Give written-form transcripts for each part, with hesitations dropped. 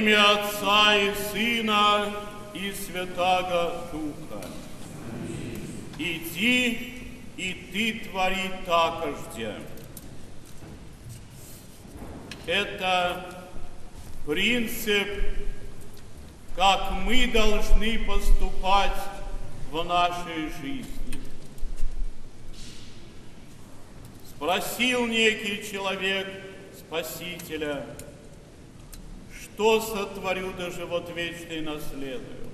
имя Отца и Сына и Святаго Духа. Иди, и ты твори такожде. Это принцип, как мы должны поступать в нашей жизни. Спросил некий человек Спасителя: что сотворю, да живот вечный наследую?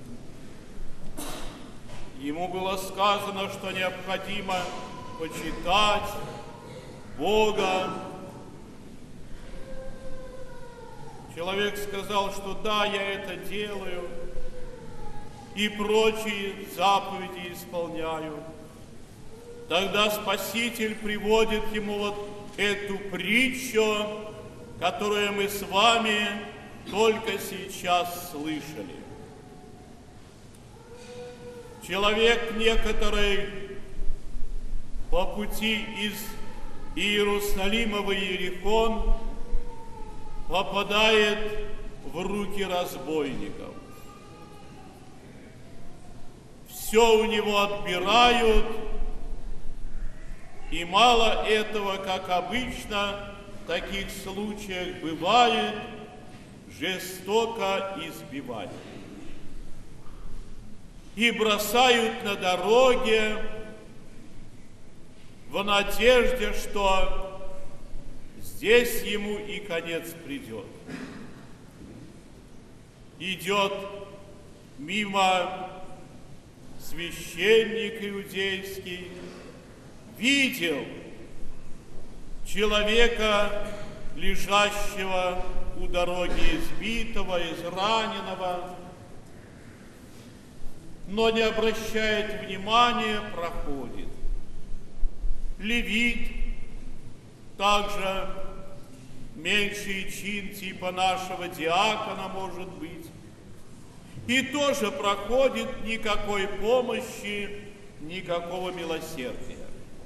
Ему было сказано, что необходимо почитать Бога. Человек сказал, что да, я это делаю, и прочие заповеди исполняю. Тогда Спаситель приводит ему вот эту притчу, которую мы с вами только сейчас слышали. Человек некоторый по пути из Иерусалима в Иерихон попадает в руки разбойников. Все у него отбирают, и мало этого, как обычно в таких случаях бывает, жестоко избивают. И бросают на дороге в надежде, что здесь ему и конец придет. Идет мимо священник иудейский, видел человека, лежащего у дороги, избитого, израненного, но не обращает внимания, проходит. Левит, также меньший чин типа нашего диакона, может быть, и тоже проходит, никакой помощи, никакого милосердия.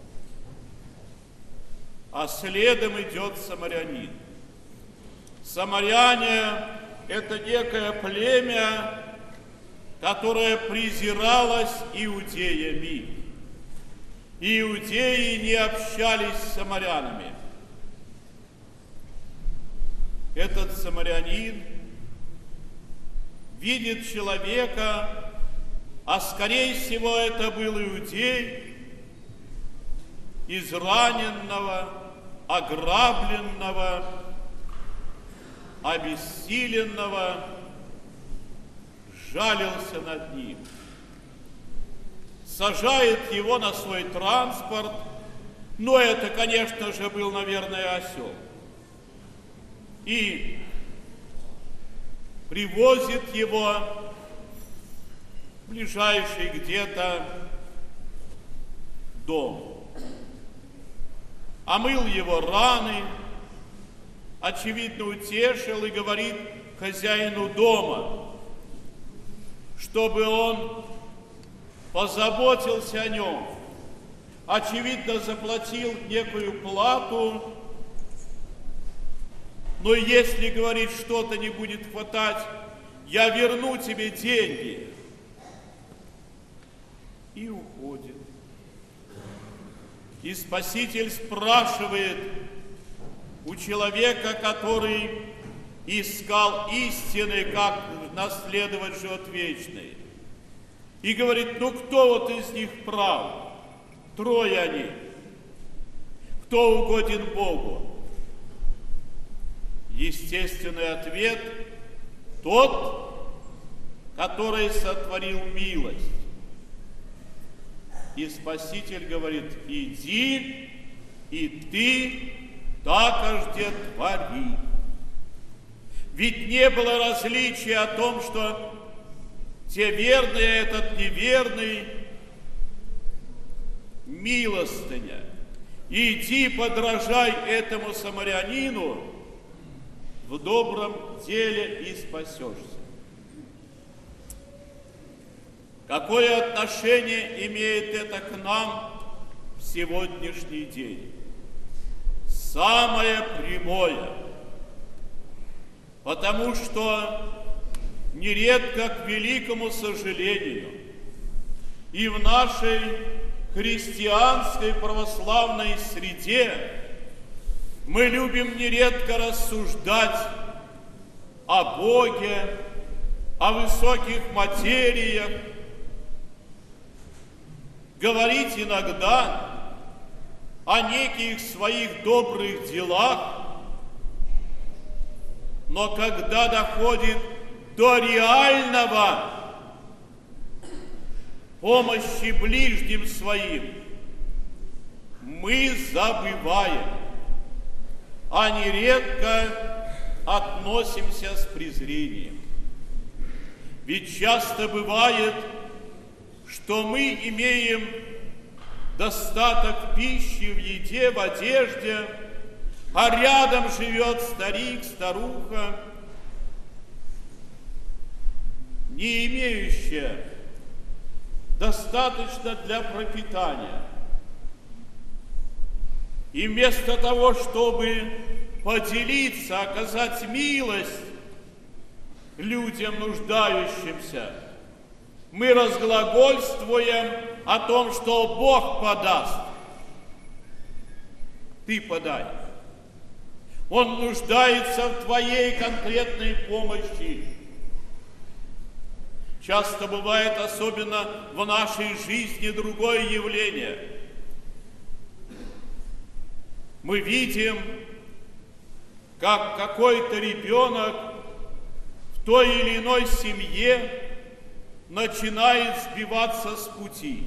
А следом идет самарянин. Самаряне – это некое племя, которое презиралось иудеями. Иудеи не общались с самарянами. Этот самарянин видит человека, а скорее всего это был иудей, израненного, ограбленного, обессиленного, жалился над ним, сажает его на свой транспорт, но это, конечно же, был, наверное, осел, и привозит его в ближайший где-то дом. Омыл его раны, очевидно, утешил и говорит хозяину дома, чтобы он позаботился о нем, очевидно, заплатил некую плату, но если, говорит, что-то не будет хватать, я верну тебе деньги. И уходит. И Спаситель спрашивает у человека, который искал истины, как наследовать живот вечный. И говорит: ну кто вот из них прав? Трое они. Кто угоден Богу? Естественный ответ: тот, который сотворил милость. И Спаситель говорит: иди, и ты такожде твори. Ведь не было различия о том, что те верные, этот неверный. Милостыня. Иди, подражай этому самарянину, в добром деле и спасешься. Какое отношение имеет это к нам в сегодняшний день? Самое прямое. Потому что нередко, к великому сожалению, и в нашей христианской православной среде мы любим нередко рассуждать о Боге, о высоких материях, говорить иногда о неких своих добрых делах, но когда доходит до реального помощи ближним своим, мы забываем, а нередко относимся с презрением. Ведь часто бывает, что мы имеем достаток пищи в еде, в одежде, а рядом живет старик, старуха, не имеющая достаточно для пропитания. И вместо того, чтобы поделиться, оказать милость людям нуждающимся, мы разглагольствуем о том, что Бог подаст. Ты подай. Он нуждается в твоей конкретной помощи. Часто бывает, особенно в нашей жизни, другое явление. Мы видим, как какой-то ребенок в той или иной семье начинает сбиваться с пути.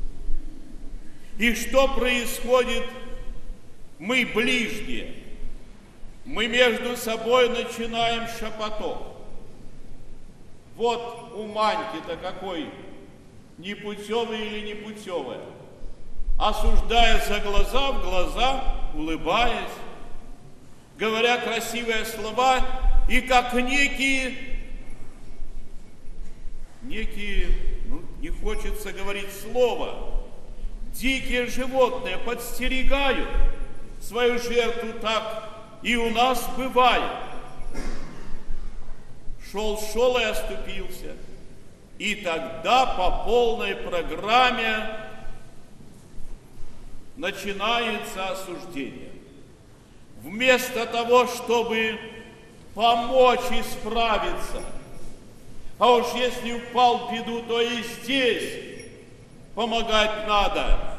И что происходит? Мы ближние. Мы между собой начинаем шепоток. Вот у Маньки-то какой непутевый или непутевая. Осуждая за глаза в глаза, улыбаясь, говоря красивые слова, и как некие, не хочется говорить слово, дикие животные подстерегают свою жертву, так и у нас бывает. Шел и оступился. И тогда по полной программе начинается осуждение. Вместо того, чтобы помочь исправиться, а уж если упал в беду, то и здесь помогать надо.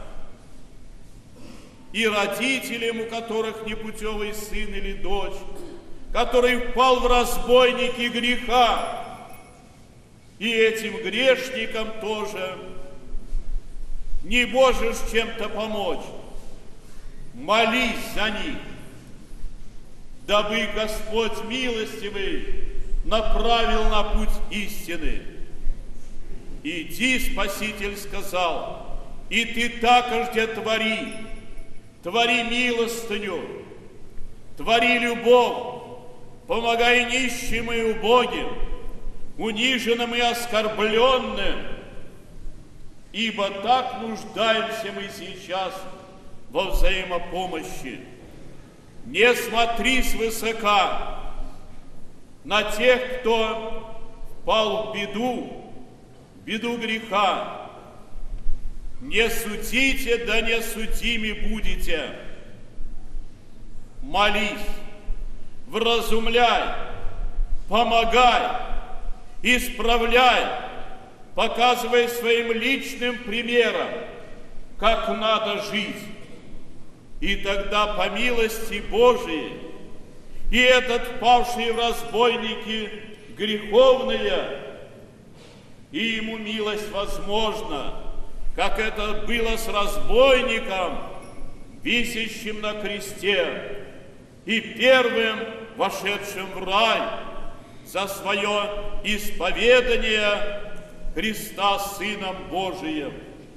И родителям, у которых непутевый сын или дочь, который впал в разбойники греха, и этим грешникам тоже не можешь чем-то помочь. Молись за них, дабы Господь милостивый направил на путь истины. Иди, Спаситель сказал, и ты также твори, твори милостыню, твори любовь, помогай нищим и убогим, униженным и оскорбленным, ибо так нуждаемся мы сейчас во взаимопомощи. Не смотри свысока на тех, кто впал в беду греха. Не судите, да не судими будете. Молись, вразумляй, помогай, исправляй, показывай своим личным примером, как надо жить. И тогда по милости Божией и этот впавший в разбойники греховные, и ему милость возможна, как это было с разбойником, висящим на кресте, и первым вошедшим в рай за свое исповедание Христа Сыном Божиим.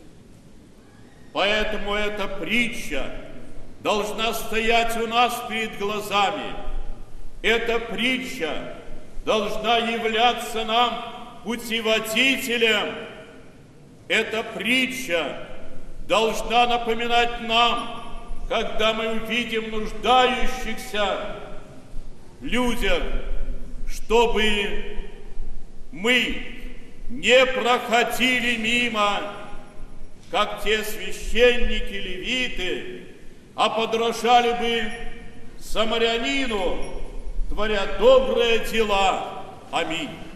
Поэтому эта притча должна стоять у нас перед глазами. Эта притча должна являться нам путеводителем. Эта притча должна напоминать нам, когда мы увидим нуждающихся людях, чтобы мы не проходили мимо, как те священники-левиты, а подражали бы самарянину, творя добрые дела. Аминь.